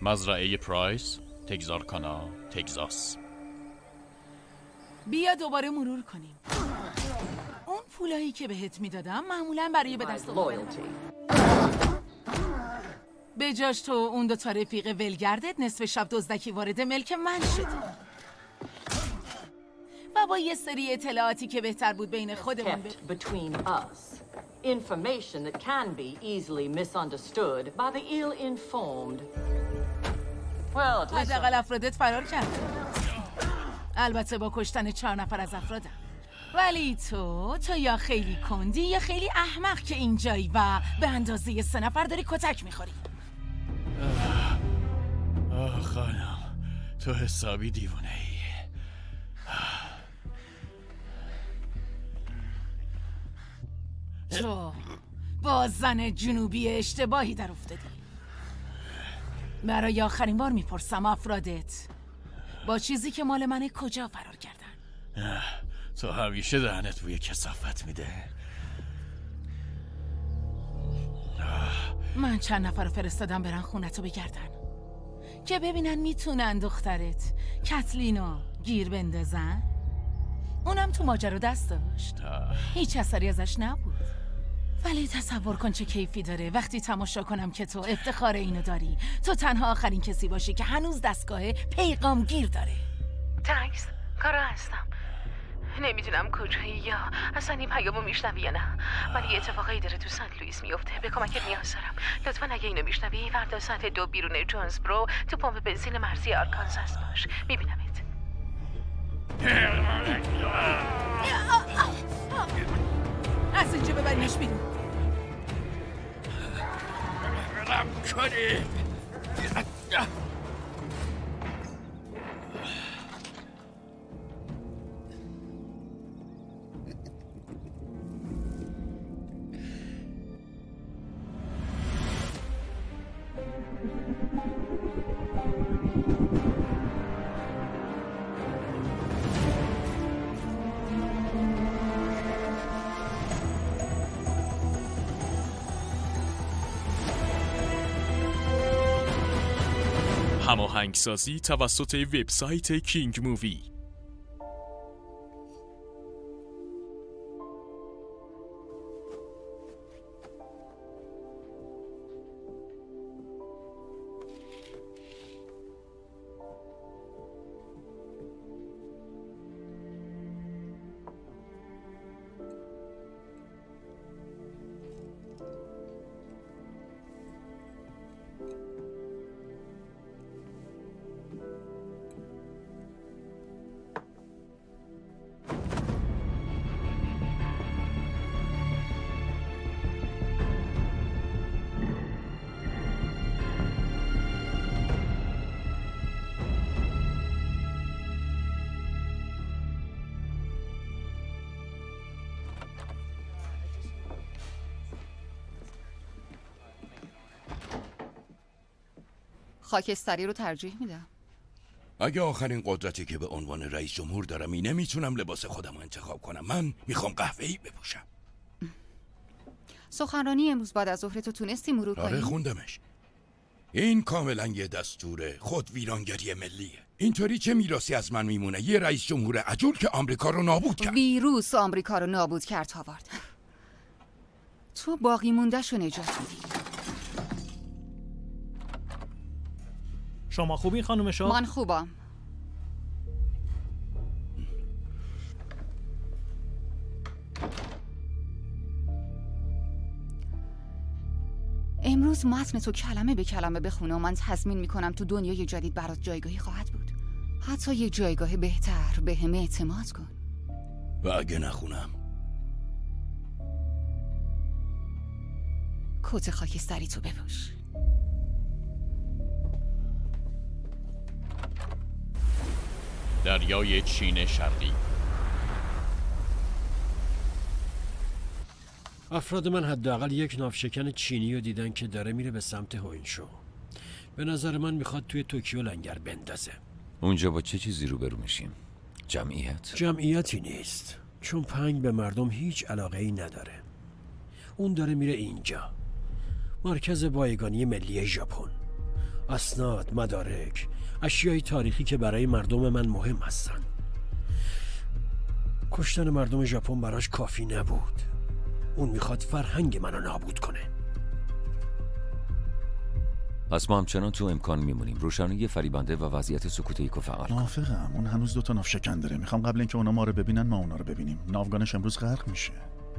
مزرعه پرایس، تگزارکانا، تگزاس. بیا دوباره مرور کنیم. اون پولایی که بهت میدادم معمولاً برای به دست آوردن. به جاش تو اون دو تا رفیق ولگردت نصف شب دزدکی وارد ملک من شده و با یه سری اطلاعاتی که بهتر بود بین خودمون Information that can be easily misunderstood by the ill-informed. Well, حداقل افرادت فرار کرد. البته با کشتن 4 نفر از افرادم. ولی تو یا خیلی کندی یا خیلی احمق که اینجایی و به اندازه 3 نفر داری کتک میخوری. خانم، تو حسابی دیوونه ای. تو با زن جنوبی اشتباهی در افتادی. برای آخرین بار میپرسم افرادت با چیزی که مال منه کجا فرار کردن؟ تو همیشه دهنت بوی کثافت میده. من چند نفر رو فرستادم برن خونتو بگردن که ببینن میتونن دخترت کتلینو گیر بندازن. اونم تو ماجرا دست داشت. هیچ اثری ازش نبود. ولی تصور کن چه کیفی داره وقتی تماشا کنم که تو افتخار اینو داری. تو تنها آخرین کسی باشی که هنوز دستگاه پیغام گیر داره. تکس کارا هستم. نمیدونم کجایی یا اصلا این پیامو میشنوی یا نه، ولی یه اتفاقایی داره تو سنت لوئیس میفته. به کمکت نیاز دارم. لطفا اگه اینو میشنوی فردا ساعت 2 بیرون جونزبرو تو پمپ بنزین مرزی آرکانزاس باش. میبینمت. از اینجا ببرینش بیرون. کنید. هماهنگسازی توسط وبسایت کینگ مووی. خاکستری رو ترجیح میدم. اگه آخرین قدرتی که به عنوان رئیس جمهور دارم اینه میتونم لباس خودم رو انتخاب کنم. من میخوام قهوه‌ای بپوشم. سخنرانی امروز بعد از ظهر تو تونستی مرور کنی؟ آره خوندمش. این کاملا یه دستور خود ویرانگری ملیه. اینطوری چه میراثی از من میمونه؟ یه رئیس جمهور عجول که آمریکا رو نابود کرد. ویروس آمریکا رو نابود کرد هاوارد. تو باقی مونده‌شو نجات میدی. شما خوبین خانم شاه؟ من خوبم. امروز متن تو کلمه به کلمه بخونه و من تضمین میکنم تو دنیای جدید برات جایگاهی خواهد بود. حتی یه جایگاه بهتر. به همه اعتماد کن. و اگه نخونم؟ کت خاکستری تو بپوش. دریای چین شرقی. افراد من حداقل یک ناوشکن چینی رو دیدن که داره میره به سمت هوینشو. به نظر من میخواد توی توکیو لنگر بندازه. اونجا با چه چیزی روبرو میشیم؟ جمعیتی نیست، چون پنگ به مردم هیچ علاقه‌ای نداره. اون داره میره اینجا، مرکز بایگانی ملی ژاپن. اسناد، مدارک، اشیای تاریخی که برای مردم من مهم هستن. کشتن مردم ژاپن براش کافی نبود. اون میخواد فرهنگ منو نابود کنه. پس ما همچنان تو امکان میمونیم. روشنایی فریبنده و وضعیت سکوت ایکو فعال. موافقم. اون هنوز 2 ناوشکن داره. میخوام قبل اینکه اونا ما رو ببینن ما اونا رو ببینیم. ناوگانش امروز غرق میشه.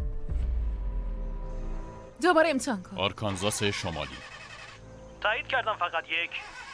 دوباره امتحان کن. آرکانزاس شمالی. تایید کردم فقط یک.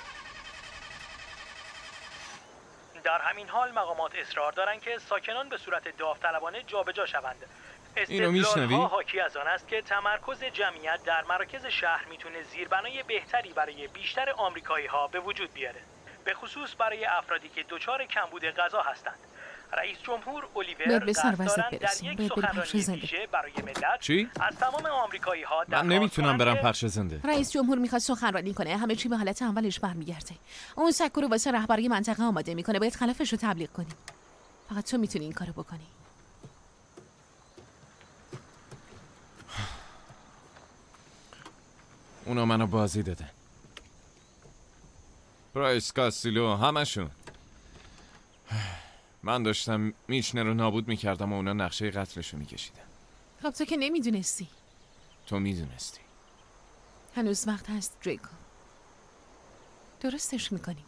در همین حال مقامات اصرار دارند که ساکنان به صورت داوطلبانه جابجا شوند. استدلال‌ها حاکی از آن است که تمرکز جمعیت در مراکز شهر میتونه زیربنای بهتری برای بیشتر آمریکایی‌ها به وجود بیاره، به خصوص برای افرادی که دچار کمبود غذا هستند. رئیس جمهور الیور قصد دارند در یک سخنرانی ویژه برای ملت چی؟ از تمام آمریکایی‌ها من نمیتونم برم پرچه زنده. رئیس جمهور میخواد سخنرانی کنه، همه چی به حالت اولش برمیگرده. اون سکو رو واسه رهبری منطقه آماده میکنه، باید خلافش رو تبلیغ کنی. فقط تو میتونی این کارو بکنی. اونا منو بازی دادن. پرایس، کاستیلو، همشون. من داشتم میشنه رو نابود میکردم و اونا نقشه قتلشو میکشیدن. خب تو که نمیدونستی. تو میدونستی. هنوز وقت هست دریکو. درستش میکنی.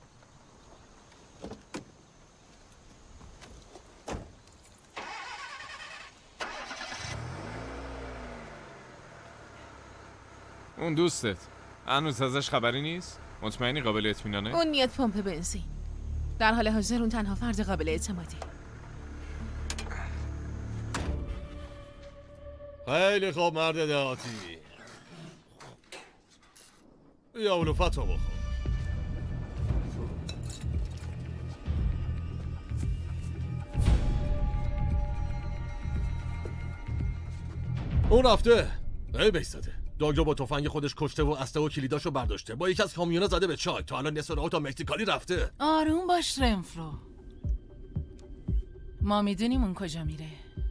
اون دوستت هنوز ازش خبری نیست؟ مطمئنی قابل اطمینانه؟ اون میاد پمپ بنزین. در حال حاضر اون تنها فرد قابل اعتمادی. خیلی خوب مرد دهاتی. یا علوفتو بخور. اون رفته. بیستاده. داگرو با تفنگ خودش کشته و اسلحه و کلیداشو برداشته. با یکی از کامیونا زده به چاک. تا الان نصف راه تا مکزیکالی رفته. آروم باش رنفرو. ما میدونیم اون کجا میره.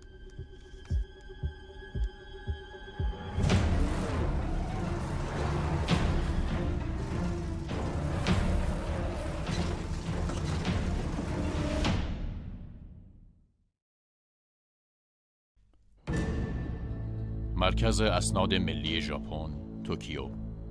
مرکز اسناد ملی ژاپن، توکیو.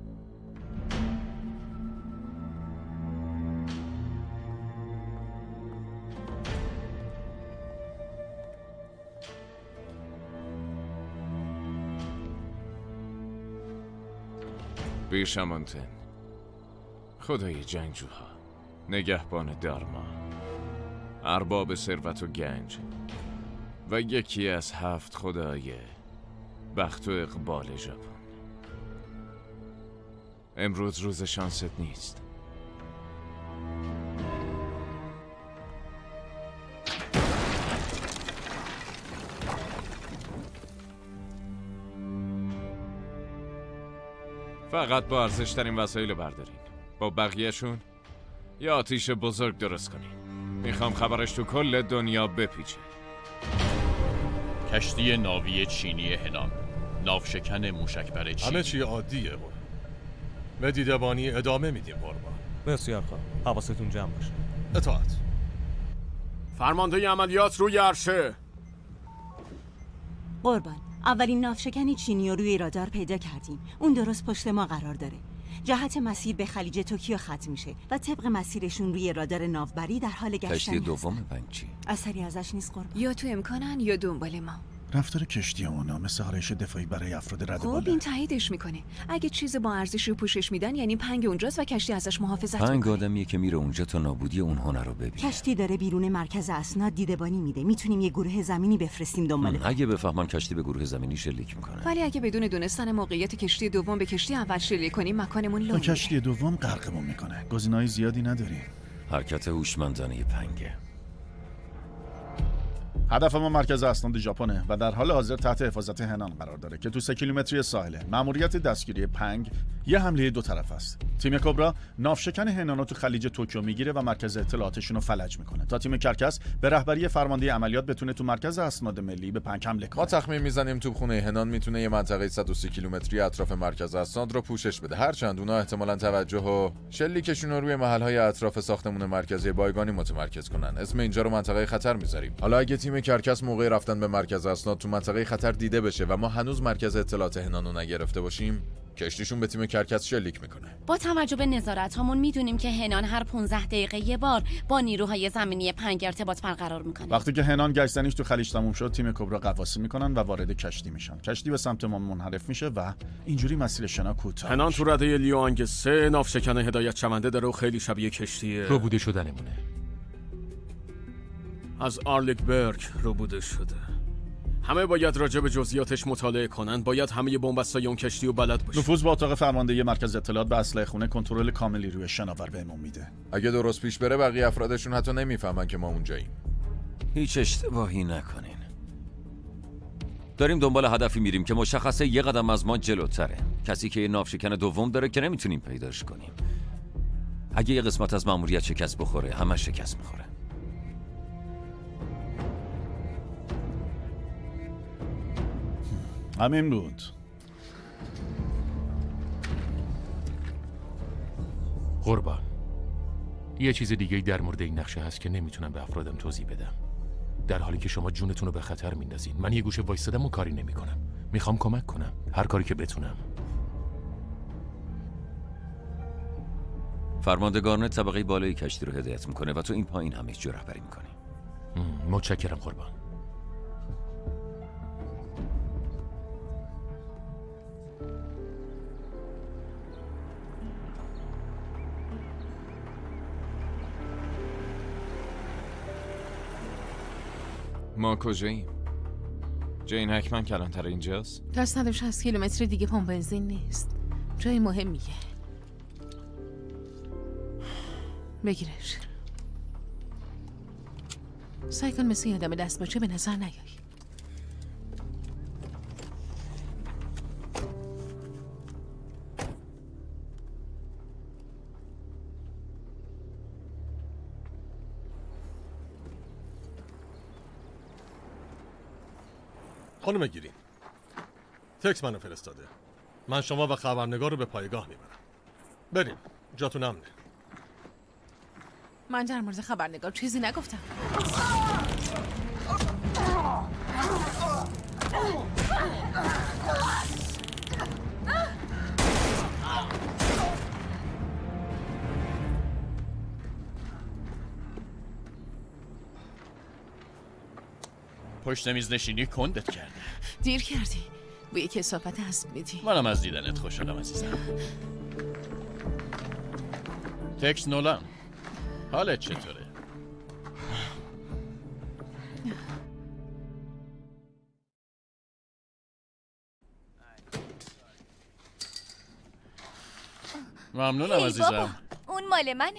بیشمانتن، خدای جنگجوها، نگهبان دارما، ارباب ثروت و گنج و یکی از 7 خدای بخت و اقبال ژاپن. امروز روز شانست نیست. فقط با ارزش‌ترین وسایل بردارین. با بقیه‌شون یا آتیش بزرگ درست کنین. میخوام خبرش تو کل دنیا بپیچه. کشتی ناوی چینی هنان، ناوشکن موشکبر چینی. همه چی عادیه قربان. مدیدبانی ادامه میدیم قربان. مرسی آقا، حواستون جمع باشه. اطاعت. فرمانده عملیات روی عرشه. قربان، اولین ناوشکن چینی رو روی رادار پیدا کردیم. اون درست پشت ما قرار داره. جهت مسیر به خلیج توکیو ختم میشه و طبق مسیرشون روی رادار ناوبری در حال گشتن. کشتی دوم بنگ چی؟ اثری ازش نیست قربان. یا تو امکانن یا دنبال ما. رفتار کشتی اونا مثل آرایش دفاعی برای افراد رد بالا. خب این تاییدش میکنه. اگه چیز با ارزش رو پوشش میدن یعنی پنگ اونجاست و کشتی ازش محافظت میکنه. پنگ آدمیه که میره اونجا تا نابودی اون هنر رو ببینه. کشتی داره بیرون مرکز اسناد دیدبانی میده. میتونیم یه گروه زمینی بفرستیم دنبال. اگه بفهمن کشتی به گروه زمینی شلیک میکنه. ولی اگه بدون دونستن موقعیت کشتی دوم به کشتی اول شلیک کنیم مکانمون لو. کشتی دوم غرقمون میکنه. گزینه‌های زیادی نداریم. حرکت هوشمندانه پنگه. هدف ما مرکز اسناد ژاپنه و در حال حاضر تحت حفاظت هنان قرار داره که تو 3 کیلومتری ساحله. مأموریت دستگیری پنگ یه حمله دو طرف است. تیم کبرا ناوشکن هنانو تو خلیج توکیو میگیره و مرکز اطلاعاتشون رو فلج میکنه تا تیم کرکس به رهبری فرمانده عملیات بتونه تو مرکز اسناد ملی به پنک حمله کنه. ما تخمین میزنیم توپخونه هنان میتونه یه منطقه 130 کیلومتری اطراف مرکز اسناد رو پوشش بده، هرچند اونا احتمالاً توجه و شلیکشون رو روی محلهای اطراف ساختمون مرکزی بایگانی متمرکز کنن. اسم اینجا رو منطقه خطر میذاریم. حالا اگه تیم کرکس موقع رفتن به مرکز اسناد تو منطقه خطر دیده بشه و ما هنوز مرکز اطلاعات هنانو نگرفته باشیم، کشتیشون به تیم کرکس شلیک میکنه. با توجه به نظارت هامون میدونیم که هنان هر 15 دقیقه یه بار با نیروهای زمینی پنگ ارتباط برقرار میکنه. وقتی که هنان گشتنیش تو خلیج تموم شد، تیم کبرا غواصی میکنن و وارد کشتی میشن. کشتی به سمت ما منحرف میشه و اینجوری مسیر شنا کوتاه. هنان تو رده لیوانگ 3 ناوشکن هدایت شونده داره و خیلی شبیه کشتی روبوده شدنمونه. از آرلیکبرگ روبوده شده. همه باید راجع به جزئیاتش مطالعه کنن. باید همه بنبستای اون کشتی رو بلد باشن. نفوذ با اتاق فرماندهی مرکز اطلاعات و اسلحه خونه کنترل کاملی روی شناور بهمون میده. اگه درست پیش بره بقیه افرادشون حتی نمیفهمن که ما اونجاییم. هیچ اشتباهی نکنین. داریم دنبال هدفی میریم که مشخصه یه قدم از ما جلوتره. کسی که یه ناوشکن دوم داره که نمیتونیم پیداش کنیم. اگه یه قسمت از ماموریت شکست بخوره، همه شکست میخوره. همین بود. قربان، یه چیز دیگه در مورد این نقشه هست که نمیتونم به افرادم توضیح بدم. در حالی که شما جونتون رو به خطر میندازین، من یه گوشه وایسادم و کاری نمیکنم. میخوام کمک کنم، هر کاری که بتونم. فرماندگان طبقه بالای کشتی رو هدایت میکنه و تو این پایین همه چی رهبری میکنی. متشکرم قربان. ما کجاییم؟ جین هکمن کلانتر اینجاست؟ تا 160 کیلومتر دیگه پمپ بنزین نیست. جای مهمیه. بگیرش. سعی کن مثل یادم دست باشه به نظر نیایی. خانم گیرین، تکس منو فرستاده. من شما و خبرنگار رو به پایگاه میبرم. بریم، جاتون امنه. من در مورد خبرنگار چیزی نگفتم. پشت میز نشینی کندت کرده. دیر کردی. به یک کثافت اسب میدی. منم از دیدنت خوشحالم عزیزم. تکس نولان، حالت چطوره؟ ممنونم عزیزم. اون مال منه.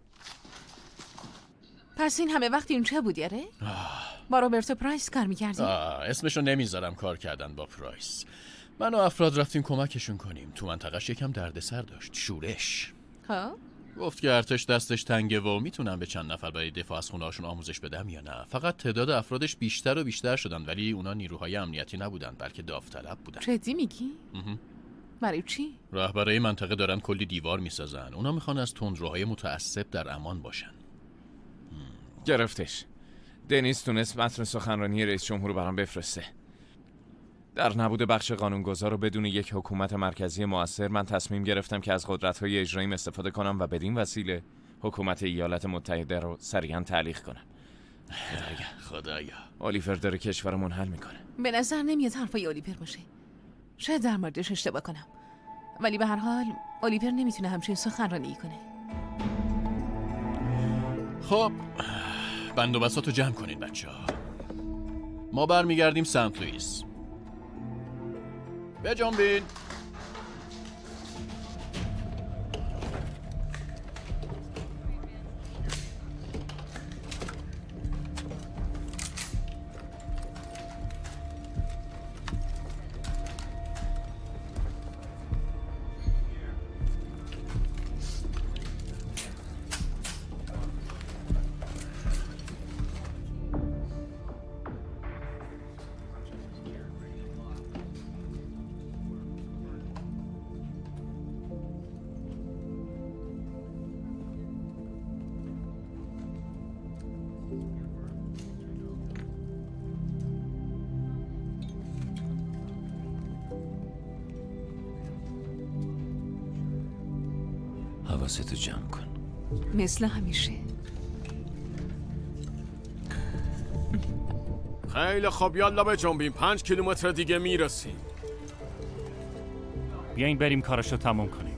پس این همه وقت اینجا بودی آره؟ با روبرتو پرایس کار میکردی؟ اسمشو نمیذارم کار کردن با پرایس. من و افراد رفتیم کمکشون کنیم. تو منطقهش یکم دردسر داشت، شورش. ها؟ گفت که ارتش دستش تنگه و میتونم به چند نفر برای دفاع از خونه‌هاشون آموزش بدم یا نه. فقط تعداد افرادش بیشتر و بیشتر شدن، ولی اونا نیروهای امنیتی نبودن بلکه داوطلب بودن. جدی میگی؟ برای چی؟ رهبرای منطقه دارن کلی دیوار میسازن. اونا میخوان از تندروهای متعصب در امان باشن. گرفتش. دنیس تونست متن سخنرانی رئیس جمهور رو برام بفرسته. در نبود بخش قانونگذار و بدون یک حکومت مرکزی مؤثر، من تصمیم گرفتم که از قدرت‌های اجراییم استفاده کنم و بدین وسیله حکومت ایالات متحده رو سریعا تعلیق کنم. خدایا. الیور داره کشور رو منحل میکنه. به نظر نمیاد حرفای الیور باشه. شاید در موردش اشتباه کنم، ولی به هر حال الیور نمیتونه همچین سخنرانی کنه. خب بندوبستاتو جمع کنین بچه‌ها. ما برمیگردیم سنت لوئیس. بجنبین. حواستو جمع کن. مثل همیشه. خیلی خوب، یالا بجنبیم. 5 کیلومتر دیگه میرسیم. بیاین بریم کارشو تموم کنیم.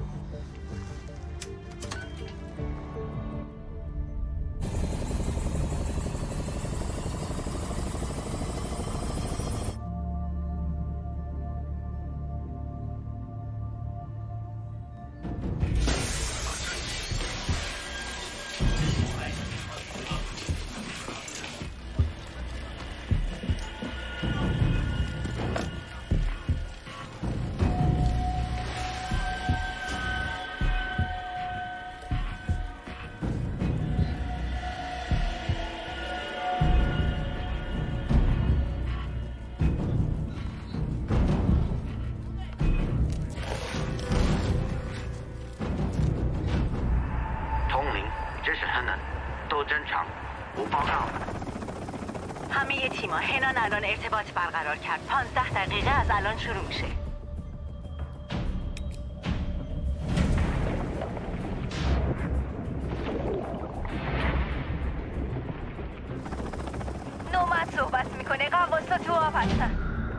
همه تیما هنان الان ارتباط برقرار کرد. 15 دقیقه از الان شروع میشه. نومد صحبت میکنه. قواصا تو آب هستن.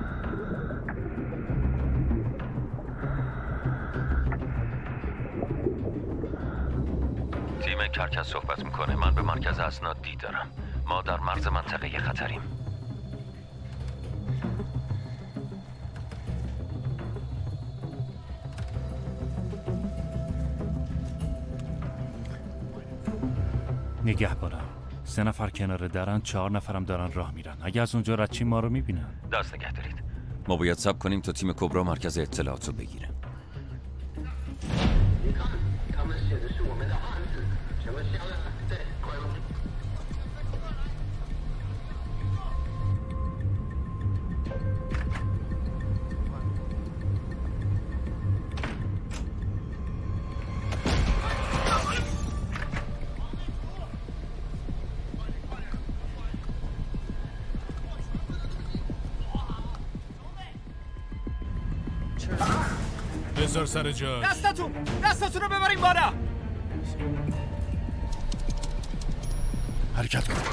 تیم کرکس صحبت میکنه. من به مرکز اسناد دی دارم. ما در مرز منطقه خطریم. نگهبانم. 3 نفر کنار درن، 4 نفرم دارن راه میرن. اگه از اونجا ردچی ما رو میبینن. دست نگه دارید. ما باید صبر کنیم تا تیم کبرا مرکز اطلاعات رو بگیره. بذار سر جاش. دستتون رو ببرین بالا. حرکت کن.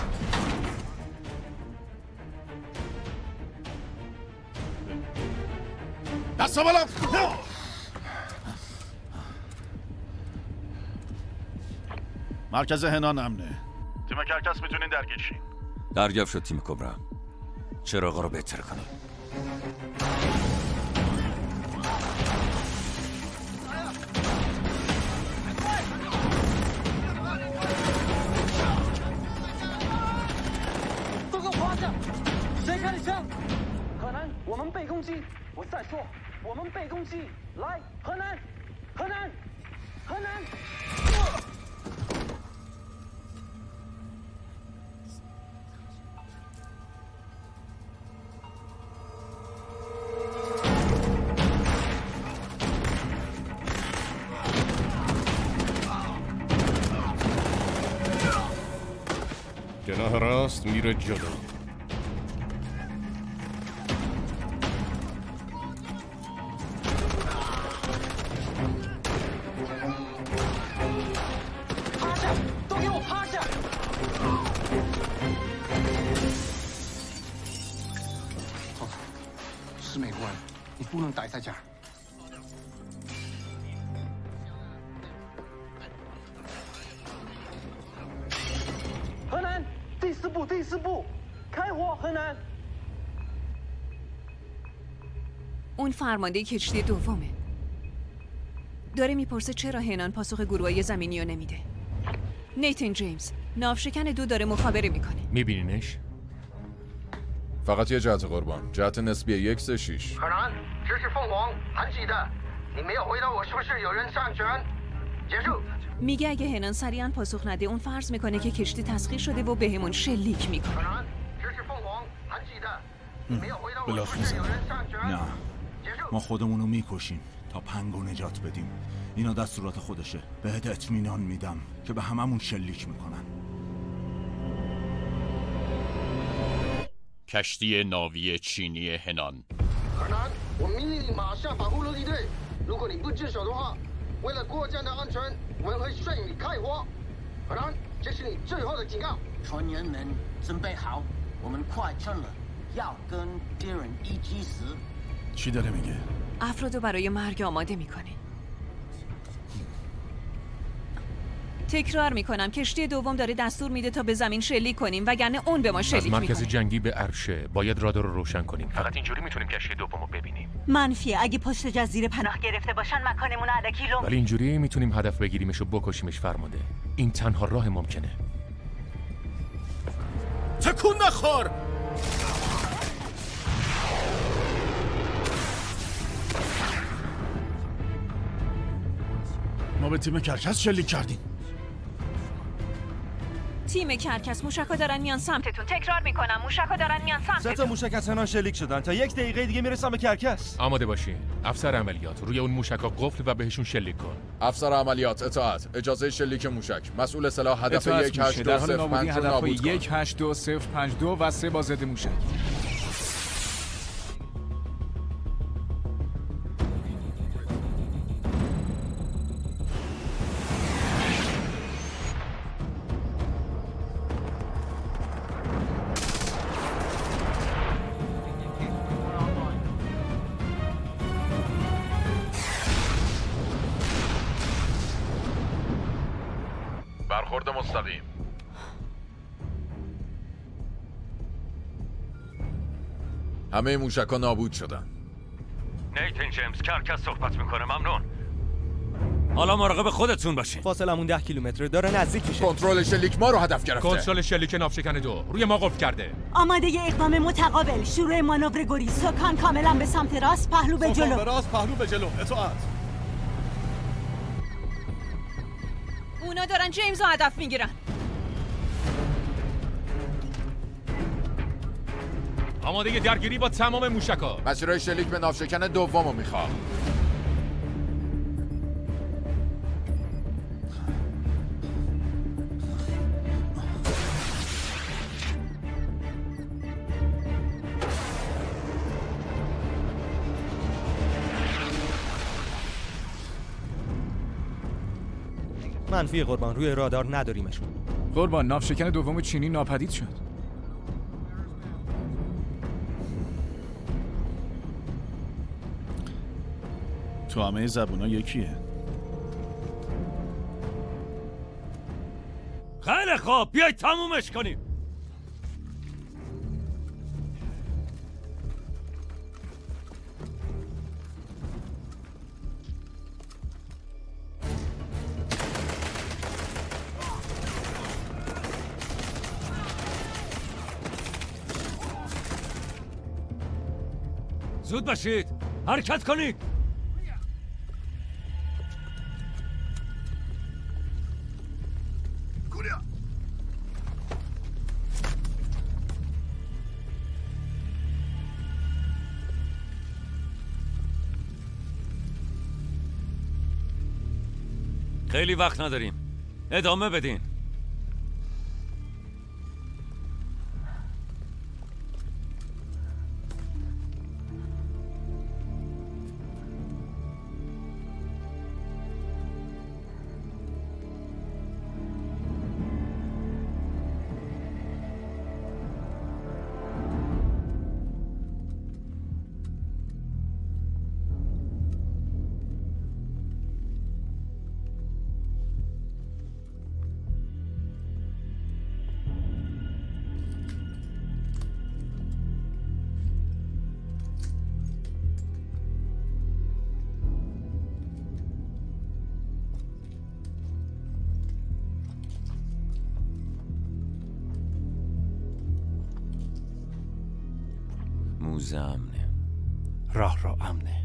دستا بالا. مرکز هنان امنه. تیم کرکس میتونین درگیر شین. دریافت شد تیم کبرا. چراغا رو بهتر کنیم. جناح راست میره جلو. اون فرمانده کشتی دومه. داره میپرسه چرا هنان پاسخ گروه‌های زمینی رو نمیده. نیتن جیمز، ناوشکن 2 داره مخابره میکنه. میبینینش؟ فقط یه جهت قربان. جهت نسبی 136. میگه اگه هنان سریعا پاسخ نده اون فرض میکنه که کشتی تسخیر شده و بهمون شلیک میکنه. بلاف میزنه. نه، ما خودمونو میکشیم تا پنگو نجات بدیم. اینا دستورات خودشه. بهت اطمینان میدم که به هممون شلیک میکنن. کشتی ناوی چینی هنان. 为了过江的安全，我们会顺利开火。荷兰，这是你最后的警告。 船员们准备好，我们快撤了，要跟敌人一起死。 چی داره میگه؟ افرادو برای مرگ آماده میکنه. تکرار میکنم کشتی دوم داره دستور میده تا به زمین شلیک کنیم وگرنه اون به ما شلیک میکنه. از مرکز جنگی به عرشه باید رادار رو روشن کنیم. فقط اینجوری میتونیم کشتی دومو ببینیم. منفیه. اگه پشت جزیره پناه گرفته باشن مکانمون الکی لو. ولی اینجوری میتونیم هدف بگیریمش و بکشیمش. فرمانده این تنها راه ممکنه. تکون نخور. ما به تیم کرکس شلیک کردیم. تیم کرکس موشکا دارن میان سمتتون. تکرار میکنم موشکا دارن میان سمتتون. 3 تا موشک از هنان شلیک شدن. تا 1 دقیقه دیگه میرسم به کرکس. آماده باشین. افسر عملیات روی اون موشکا قفل و بهشون شلیک کن. افسر عملیات اطاعت. اجازه شلیک موشک. مسئول سلاح هدف 18205 رو نابود کن. 18252 و 3 با ضد موشک. برخورد مستقیم. همه موشک‌ها نابود شدن. نیتن جیمز، کرکس صحبت میکنه. ممنون. حالا مراقب خودتون باشین. فاصلمون 10 کیلومتر داره نزدیک میشه. کنترل شلیک ما رو هدف گرفته. کنترل شلیک ناوشکن 2 روی ما قفل کرده. آماده اقدام متقابل. شروع مانور گریز. سکان کاملا به سمت راست، پهلو به جلو. به راست، پهلو به جلو. اطاعت. اونا دارن جیمز رو هدف میگیرن. آماده درگیری با تمام موشک‌ها. مسیرهای شلیک به ناوشکن دومو میخوام. منفی قربان، روی رادار نداریمشون. قربان، ناوشکن دوم چینی ناپدید شد. تو همه زبونا یکیه. خیلی خوب، بیایید تمومش کنیم. زود باشید، حرکت کنید. خیلی وقت نداریم. ادامه بدین. موزه امنه. راه را امنه.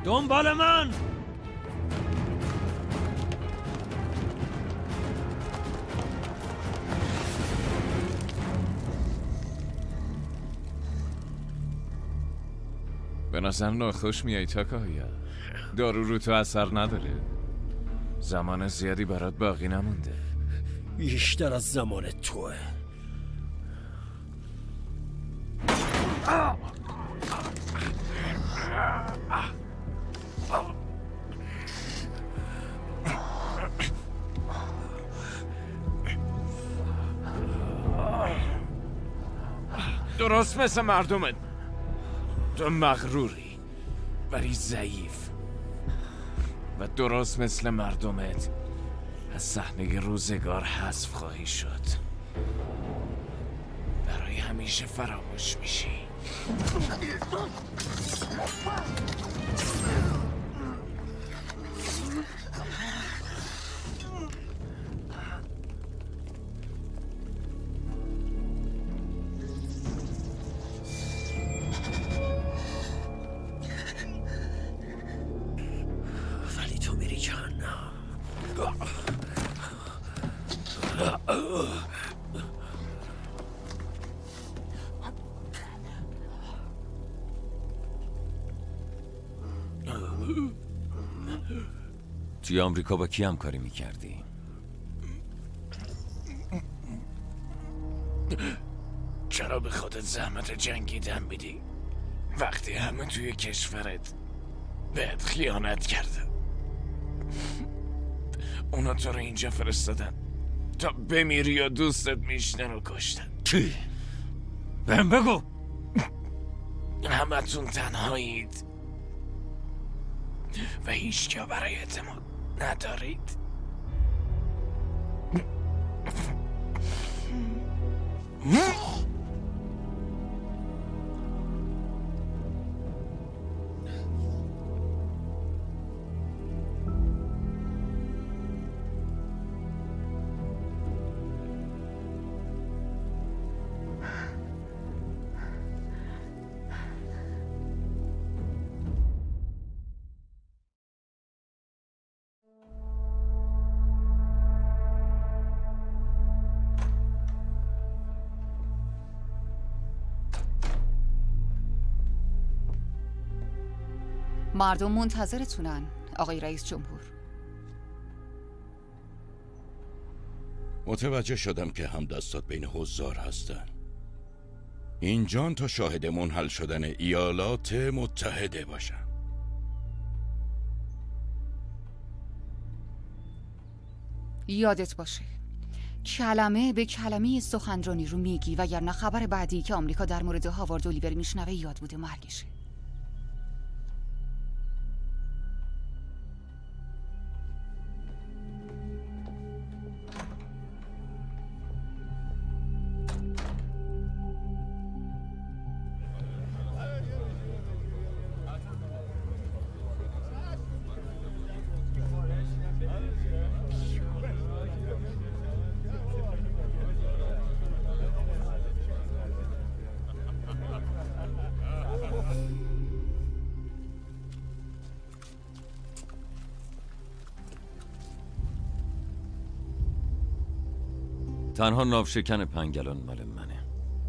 دنبال من. به نظر ناخوش میای تاکاهیا. دارو رو تو اثر نداره. زمان زیادی برات باقی نمونده. بیشتر از زمان توه. درست مثل مردمت. تو مغروری ولی ضعیف و درست مثل مردمت از صحنه روزگار حذف خواهی شد. برای همیشه فراموش میشی. ولی تو میری جهنم. توی آمریکا با کی همکاری میکردی؟ چرا به خودت زحمت جنگیدن میدی وقتی همه توی کشورت بهت خیانت کرده؟ اونا تو رو اینجا فرستادن تا بمیری و دوستت میشنه رو کشتن. کی؟ بهم بگو. همه تون تنهایید و هیچ که برای اعتماد ندارید. مردم منتظرتونن آقای رئیس جمهور. متوجه شدم که همدستات بین حضار هستن. اینجان تا شاهد منحل شدن ایالات متحده باشن. یادت باشه کلمه به کلمه سخنرانی رو میگی وگرنه خبر بعدی که آمریکا در مورد هاوارد اولیور میشنوه یاد بوده مرگشه. تنها ناوشکن پنگلان مال منه.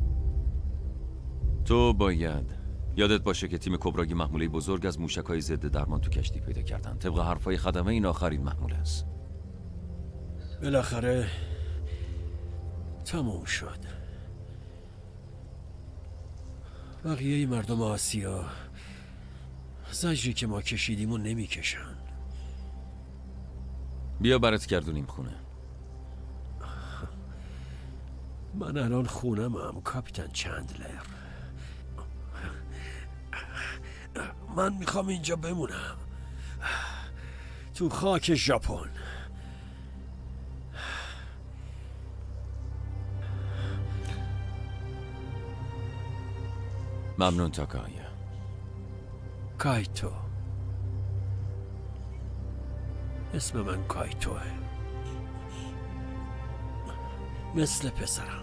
تو باید یادت باشه که تیم کبرای محموله بزرگ از موشک‌های ضد درمان تو کشتی پیدا کردن. طبق حرفای خدمه این آخرین محموله است. بالاخره تموم شد. بقیه مردم آسیا زجری که ما کشیدیم و نمیکشن. بیا برات گردونیم خونه. من الان خونمم کاپیتان چندلر. من میخوام اینجا بمونم تو خاک ژاپن. ممنون تاکایا. کایتو. اسم من کایتوه. مثل پسرم.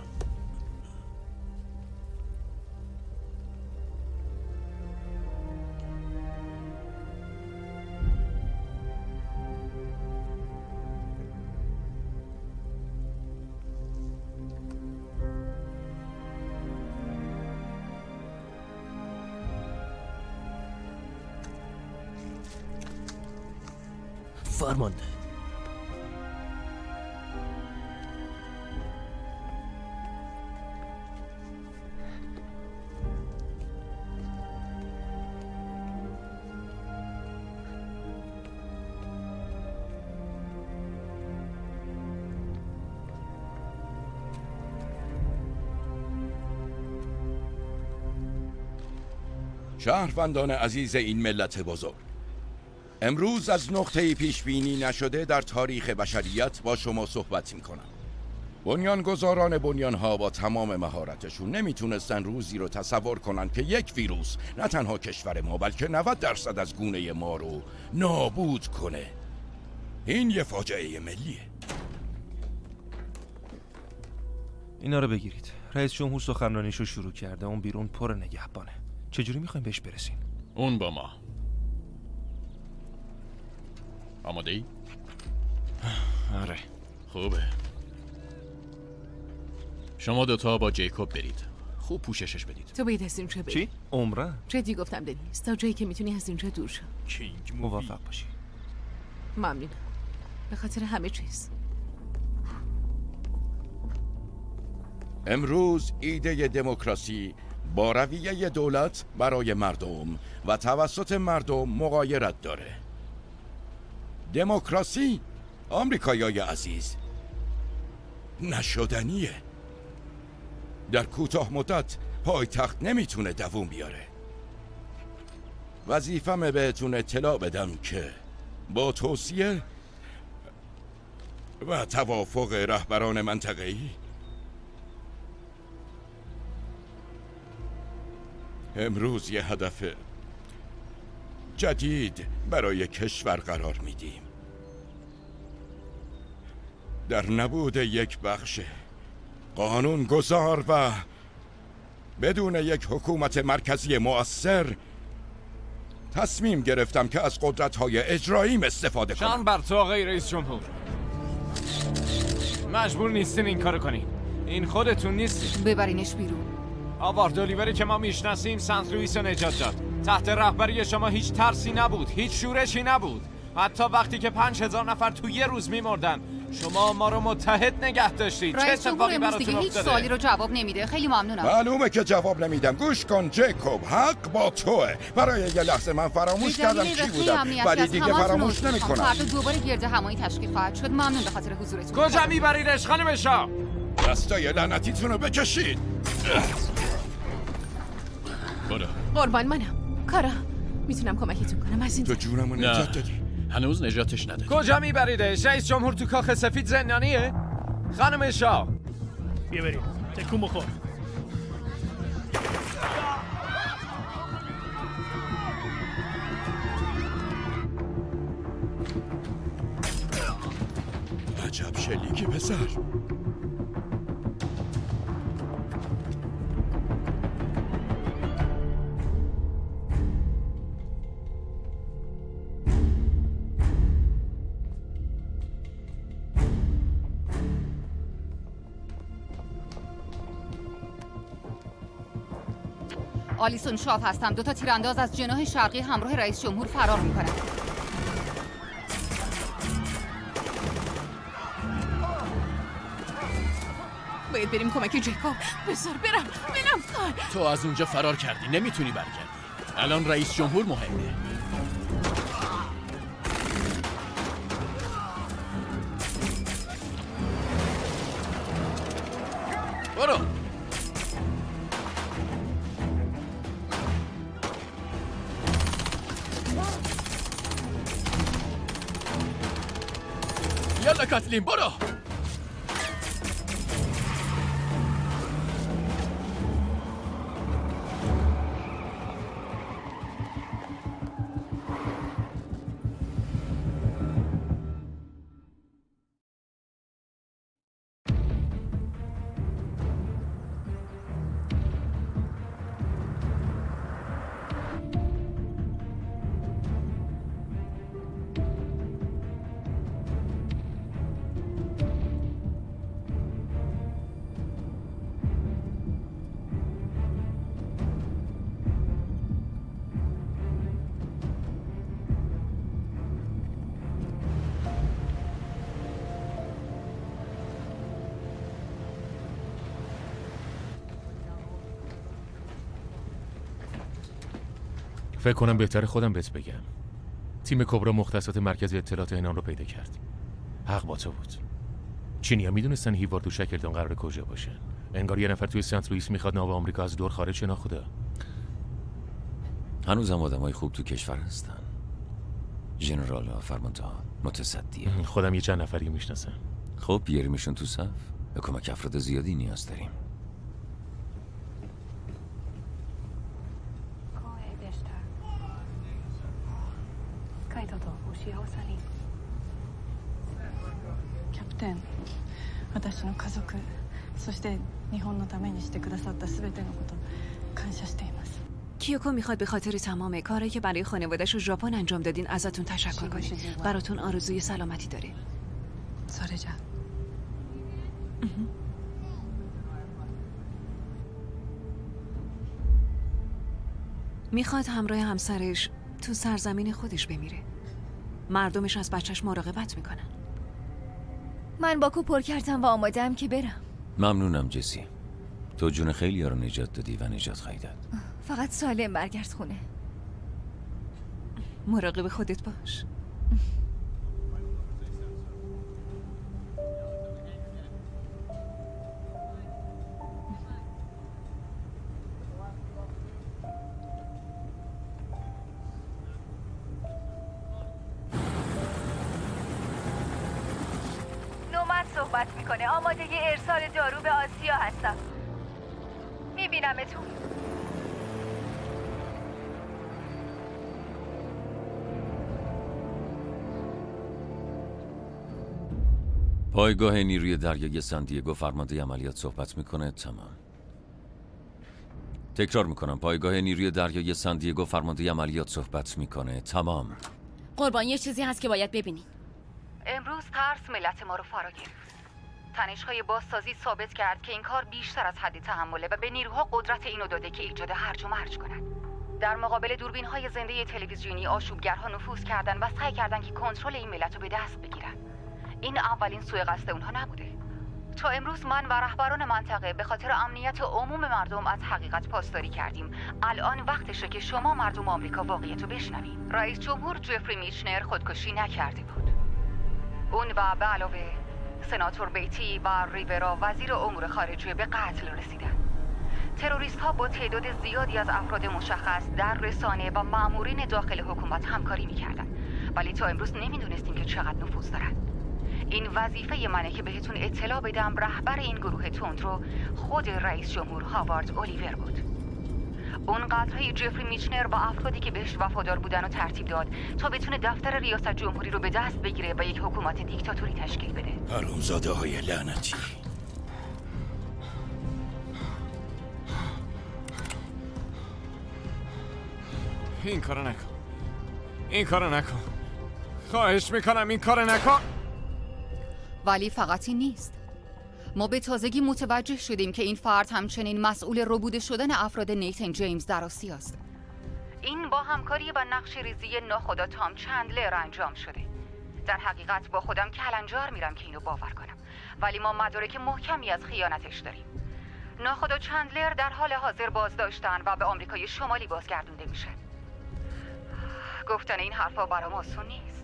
فرمانده. شهروندان عزیز این ملت بزرگ، امروز از نقطه پیش بینی نشده در تاریخ بشریت با شما صحبت می‌کنم. بنیانگذاران بنیان‌ها با تمام مهارتشون نمیتونستن روزی رو تصور کنن که یک ویروس نه تنها کشور ما بلکه 90% از گونه ما رو نابود کنه. این یه فاجعه ملیه. اینا رو بگیرید. رئیس جمهور سخنرانیشو شروع کرده، اون بیرون پر نگهبانه. چجوری میخوایم بهش برسیم؟ اون با ما. آماده ای؟ آره. خوبه. شما دوتا با جیکوب برید. خوب پوششش بدید. تو باید از اینجا بری. چی؟ عمره؟ جدی گفتم دنیس، تا جایی که میتونی از اینجا دور شو. کینگ موافق باشی. ممنونم. به خاطر همه چیز. امروز ایده دموکراسی با رویه دولت برای مردم و توسط مردم مغایرت داره. دموکراسی آمریکایی‌های عزیز نشدنیه. در کوتاه مدت پایتخت نمیتونه دووم بیاره. وظیفمه بهتون اطلاع بدم که با توصیه و توافق رهبران منطقه‌ای امروز یه هدف جدید برای کشور قرار میدیم. در نبود یک بخش قانون گذار و بدون یک حکومت مرکزی مؤثر تصمیم گرفتم که از قدرت‌های اجراییم استفاده کنم. شان بر تو آقای رئیس جمهور. مجبور نیستین این کارو کنین. این خودتون نیستین. ببرینش بیرون. آوارد الیوری که ما میشناسیم سنت لوئیس رو نجات داد. تحت رهبری شما هیچ ترسی نبود، هیچ شورشی نبود. حتی وقتی که 5000 نفر تو یه روز میمردن شما ما رو متحد نگه داشتید. چه اتفاقی براتون هیچ سوالی رو جواب نمیده. خیلی ممنونم. معلومه که جواب نمیدم. گوش کن جیکوب، حق با توه. برای یه لحظه من فراموش کردم کی بودم، ولی دیگه فراموش نمیکنم. فردا دوباره گرد همایی تشکیل خواهد شد. ممنون به خاطر حضورتون. کجا میبریدش خانم شاه؟ دستای لعنتیتون رو بکشید. برو. قربان منم. کارا میتونم کمکتون کنم از این. تو جونمو نجات دادی. هنوز نجاتش ندادی. کجا میبریدش؟ رئیس جمهور تو کاخ سفید زندانیه؟ خانم شاه بیا بریم. تکون بخور. عجب شلیکی پسر. آلیسون شاف هستم. 2 تیرانداز از جناح شرقی همراه رئیس جمهور فرار میکنن. باید بریم کمک جیکوب. بذار برم. تو از اونجا فرار کردی، نمیتونی برگردی. الان رئیس جمهور مهمه. برو. یالا کاتلین برو. فکر کنم بهتر خودم بهت بگم. تیم کبرا مختصات مرکز اطلاعات هنان رو پیدا کرد. حق با تو بود. چینی‌ها میدونستن هیوارد و شکلتون قرار کجا باشن. انگار یه نفر توی سنت لوئیس میخواد ناو آمریکا از دور خارج شه. ناخدا هنوزم آدمای خوب تو کشور هستن. ژنرال ها، فرمانده متصدی. خودم یه چند نفری میشناسم. خب بیاریمشون تو صف. به کمک افراد زیادی نیاز داریم. کیوکو میخواد به خاطر تمام کاری که برای خانواده‌اش و ژاپن انجام دادین ازتون تشکر کنه. براتون آرزوی سلامتی داره. ساره جان. میخواد همراه همسرش تو سرزمین خودش بمیره. مردمش از بچهش مراقبت میکنن. من باکو پر کردم و آماده‌ام که برم. ممنونم جسی. تو جون خیلی ها رو نجات دادی و نجات خواهی داد. فقط سالم برگرد خونه. مراقب خودت باش. صحبت میکنه. آماده ی ارسال دارو به آسیا هستم. میبینمتون. پایگاه نیروی دریایی سان دیگو، فرمانده عملیات صحبت میکنه. تمام. تکرار میکنم، پایگاه نیروی دریایی سان دیگو، فرمانده عملیات صحبت میکنه. تمام. قربان یه چیزی هست که باید ببینی. امروز ترس ملت ما رو فرا گرفت. تنش‌های بازسازی ثابت کرد که این کار بیشتر از حد تحمله و به نیروها قدرت اینو داده که ایجاد هرج و مرج کنن. در مقابل دوربین‌های زنده تلویزیونی آشوبگرها نفوذ کردن و سعی کردن که کنترل این ملت رو به دست بگیرن. این اولین سوء قصد اونها نبوده. تا امروز من و رهبران منطقه به خاطر امنیت عموم مردم از حقیقت پاسداری کردیم. الان وقتشه که شما مردم آمریکا واقعیت رو بشنوین. رئیس جمهور جفری میچنر خودکشی نکرده بود. اون و به علاوه سناتور بیتی و ریورا وزیر امور خارجه به قتل رسیدن. تروریست ها با تعداد زیادی از افراد مشخص در رسانه و مامورین داخل حکومت همکاری میکردن، ولی تا امروز نمیدونستیم که چقدر نفوذ دارن. این وظیفه منه که بهتون اطلاع بدم رهبر این گروه تندرو خود رئیس جمهور هاوارد الیور بود. اون قتل‌های جفری میچنر و افرادی که بهش وفادار بودن رو ترتیب داد تا بتونه دفتر ریاست جمهوری رو به دست بگیره و یک حکومت دیکتاتوری تشکیل بده. حرومزاده های لعنتی. این کارو نکن. این کارو نکن. خواهش میکنم این کارو نکن. ولی فقط این نیست. ما به تازگی متوجه شدیم که این فرد همچنین مسئول ربوده شدن افراد نیتن جیمز در آسیا است. این با همکاری و نقش ریزی ناخدا تام چندلر انجام شده. در حقیقت با خودم کلنجار میرم که اینو باور کنم، ولی ما مدارک محکمی از خیانتش داریم. ناخدا چندلر در حال حاضر بازداشتن و به آمریکای شمالی بازگردونده میشه. گفتن این حرفا برام آسون نیست.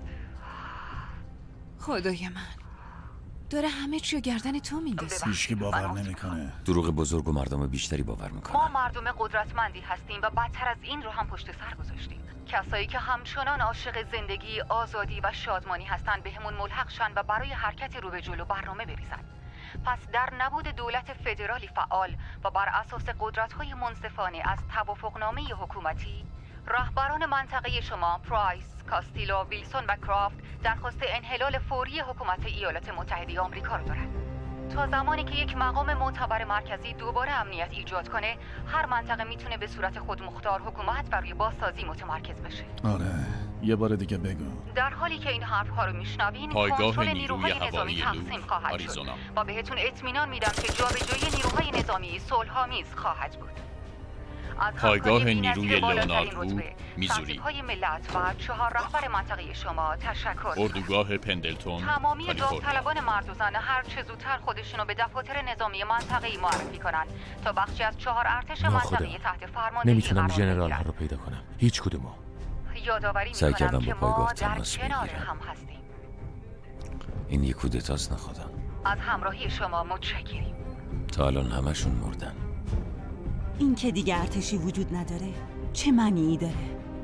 خدای من، داره همه چیو گردن تو میندازه. هیچکی باور نمیکنه. دروغ بزرگ و مردم بیشتری باور میکنن. ما مردم قدرتمندی هستیم و بدتر از این رو هم پشت سر گذاشتیم. کسایی که همچنان عاشق زندگی، آزادی و شادمانی هستن بهمون ملحق شن و برای حرکت رو به جلو برنامه بریزن. پس در نبود دولت فدرالی فعال و بر اساس قدرت‌های منصفانه از توافقنامه حکومتی، رهبران منطقه شما پرایس، کاستیلو، ویلسون و کرافت درخواست انحلال فوری حکومت ایالات متحده آمریکا رو دارن. تا زمانی که یک مقام معتبر مرکزی دوباره امنیت ایجاد کنه، هر منطقه میتونه به صورت خودمختار حکومت و روی بازسازی متمرکز بشه. آره، یه بار دیگه بگو. در حالی که این حرف‌ها رو میشنوین، کنترل نیروهای نظامی تقسیم خواهد شد و بهتون اطمینان میدم که جابجایی نیروهای نظامی صلح‌آمیز خواهد بود. از پایگاه همکاری نیروی بی‌نظیر بالاترین لئونارد رتبه، وود، میزوری. تحصیل‌های ملت و 4 رهبر منطقه شما تشکر. اردوگاه پندلتون، تمامی کالیفرنیا. داوطلبان مرد و زن هر چه زودتر خودشونو به دفاتر نظامی منطقه‌ای معرفی کنن تا بخشی از 4 ارتش منطقه‌ای تحت فرماندهی نمیتونم قرار ژنرال ها بگیرن. رو پیدا کنم. هیچ کدومو. یادآوری سعی می‌کنم کردم که با ما پایگاه در تماس کنار بگیرم. هم هستیم. این یک کودتاست نخدا. از همراهی شما متشکریم. تا الان همشون مردن. این که دیگه ارتشی وجود نداره چه معنی داره؟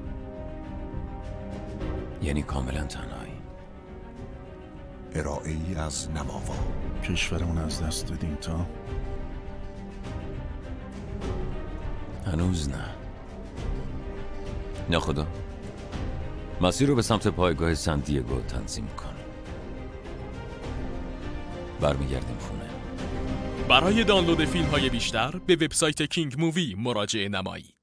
یعنی کاملا تنهایی. ارائه ای از نماوا. کشورمون از دست دادیم تا هنوز نه. نخدا. مسیر رو به سمت پایگاه سن دیگو تنظیم کن. برمیگردیم خونه. برای دانلود فیلم‌های بیشتر به وبسایت کینگ مووی مراجعه نمایید.